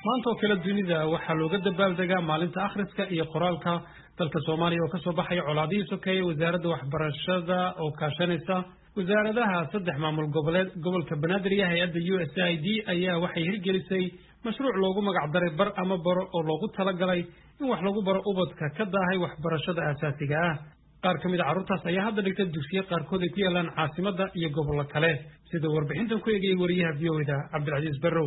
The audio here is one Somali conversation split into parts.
maanta oo kala dunida waxaa looga dabaaldegaa maalinta akhriska iyo qoraalka dalka Soomaaliya oo ka soo baxay colaadihii sokeeyay wasaaradda waxbarashada oo kaashanaysa wasaaradaha saddex maamul gobolka Banaadir iyo hay'adda USAID ayaa waxay hirgelisay mashruuc loogu magac daray bar ama baro oo loogu talagalay in wax lagu baro ubadka ka daahay waxbarashada aasaasiga ah qaar kamid ah carruurtaas ayaa hadda dhigta dugsiyo qaarkood ay ku yaalaan caasimadda iyo gobolka kale sida warbixintan ku eegay wariyaha VO-da Cabdilcasiis Barrow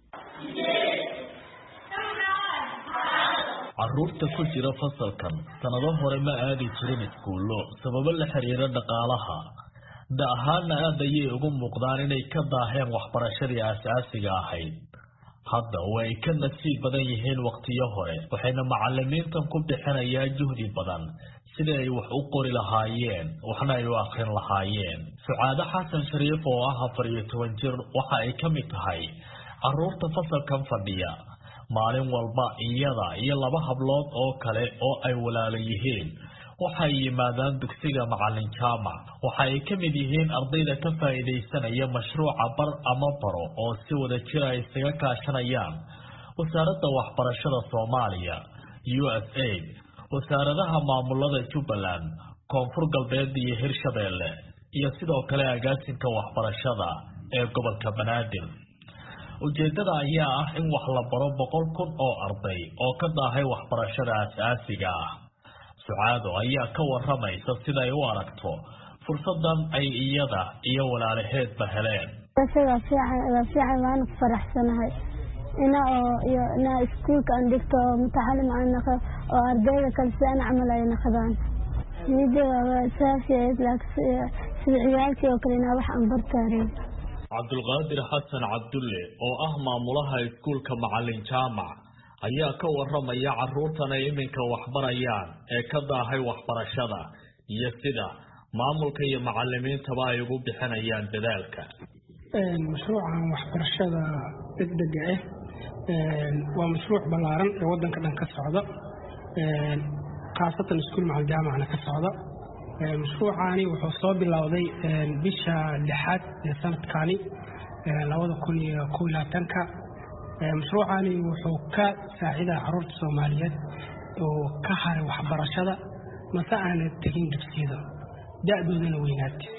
carruurta ku jira fasalkan sanado hore ma aadi jirin iskuulo sababo la xiriira dhaqaalaha daahaana aad ayay ugu muuqdaan inay ka daaheen waxbarashadii aasaasiga ahayd hadda way ka nasiib badan yihiin waqtiyo hore waxayna macallimiintan ku bixinayaan juhdi badan sida ay wax u qori lahaayeen waxna ay u akhrin lahaayeen Sucaada Xasan Shariif oo ah 14 jir waxa ay ka mid tahay carruurta fasalkan fadhiya maalin walba iyada iyo laba hablood oo kale oo ay walaalo yihiin waxay yimaadaan dugsiga macallin jaamac waxay ka mid yihiin ardayda ka faa'iideysanaya mashruuca bar ama baro oo si wada jir ah isaga kaashanayaan wasaaradda waxbarashada Soomaaliya USAID wasaaradaha maamulada Jubbaland Koonfur Galbeed iyo Hirshabeelle iyo sidoo kale agaasinka waxbarashada ee gobolka Banaadir ujeedada ayaa ah in wax la baro 100,000 oo arday oo ka daahay waxbarashada aasaasiga ah Sucaado ayaa ka waramaysa sida ay u aragto fursadan ay iyada iyo walaalaheedba heleen fiican waan faraxsanahay ina iskuulka aan dhigto mutacallim aan noqdo oo ardayda kale sidaan camal ay noqdaan niyadda waa saafiyad laakiin sida ciyaalkii oo kale inaa wax aan bartaarin Cabdulqaadir Xasan Cabdulle oo ah maamulaha iskuulka macallin jaamac ayaa ka waramaya carruurtan ay iminka waxbarayaan ee ka daahay waxbarashada iyo sida maamulka iyo macallimiintaba ay ugu bixinayaan dadaalka mashruucan waxbarashada degdega ah waa mashruuc ballaaran ee waddanka dhan ka socda khaasatan iskuul macallin jaamacna ka socda mashruucani wuxuu soo bilowday bisha 6 ee sanadkani 2021 mashruucani wuxuu ka saacidaa carruurta Soomaaliyeed oo ka haray waxbarashada mase aan tagin dugsiyada da'doodana weynaatay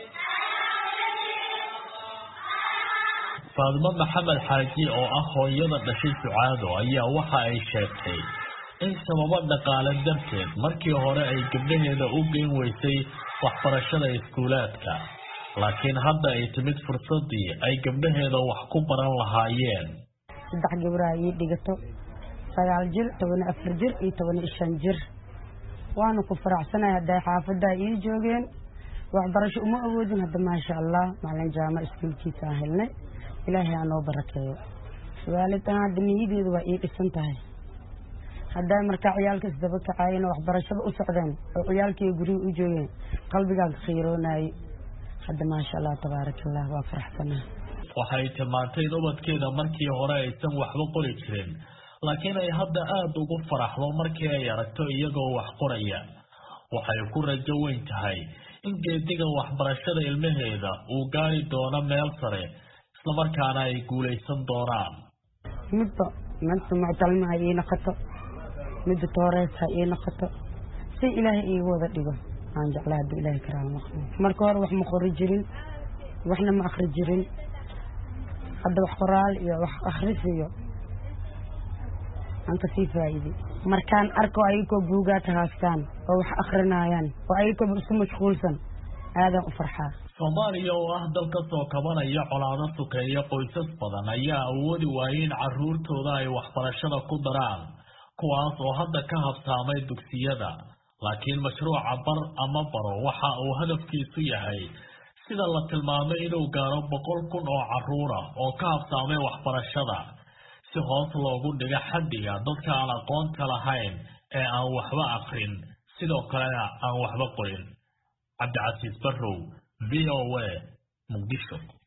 Faadma Maxamed Xaaji oo ah hooyada dhashay Sucaado ayaa waxa ay sheegtay in sababo dhaqaale darteed markii hore ay gabdhaheeda u geyn weysay waxbarashada iskuulaadka laakiin hadda ay timid fursadii ay gabdhaheeda wax ku baran lahaayeen saddex gabdhaha ay dhigato 9 jir 14 jir iyo 15 jir waana ku faraxsanahay haday xaafada ay joogeen waxbarasho uma awoodin hadda ma sha Allah macallin jaamac iskuulkiisa helnay ilaahay aan oo barakeeyo waalidana hadda niyadeedu waa ii dhisan tahay hadda marka ciyaalka isdaba kacayna waxbarashada u socdeen oo ciyaalkii guriga u joogeen qalbiga ka qiiroonay hadda ma sha Allah tabarakallah waa faraxsanahay waxay timaantay ubadkeeda markii hore aysan waxba qori jirin laakiin ay hadda aad ugu faraxdo markii ay aragto iyagoo wax qoraya waxay ku rajo weyn tahay in geediga waxbarashada ilmaheeda uu gaari doono meel sare isla markaana ay guuleysan doonaan midba macallin ay noqoto mid tooreysa ay noqoto si ilaahay ay wada dhigo aan jeclahay ilaahay karaamo marka hore wax ma qori jirin waxna ma akhri jirin hadda wax qoraal iyo wax akhris iyo anta si faa'iido markaan arko ayagoo buugaad haastaan oo wax akhrinayaan oo ayagoo isku mashquulsan aadan u farxaa Soomaaliya oo ah dalka soo kabanaya colaado sukeeya qoysas badan ayaa awoodi waayeen carruurtooda ay waxbarashada ku daraan kuwaas oo hadda ka habsaamay dugsiyada laakiin mashruuca bar ama baro waxa uu hadafkiisu yahay sida la tilmaamay inuu gaaro 100,000 oo carruur ah oo ka habsaamay waxbarashada si hoos loogu dhigo xaddiga dadka aan aqoonta lahayn ee aan waxba akhrin sidoo kale aan waxba qorin Cabdilcasiis Barrow VOA Muqdisho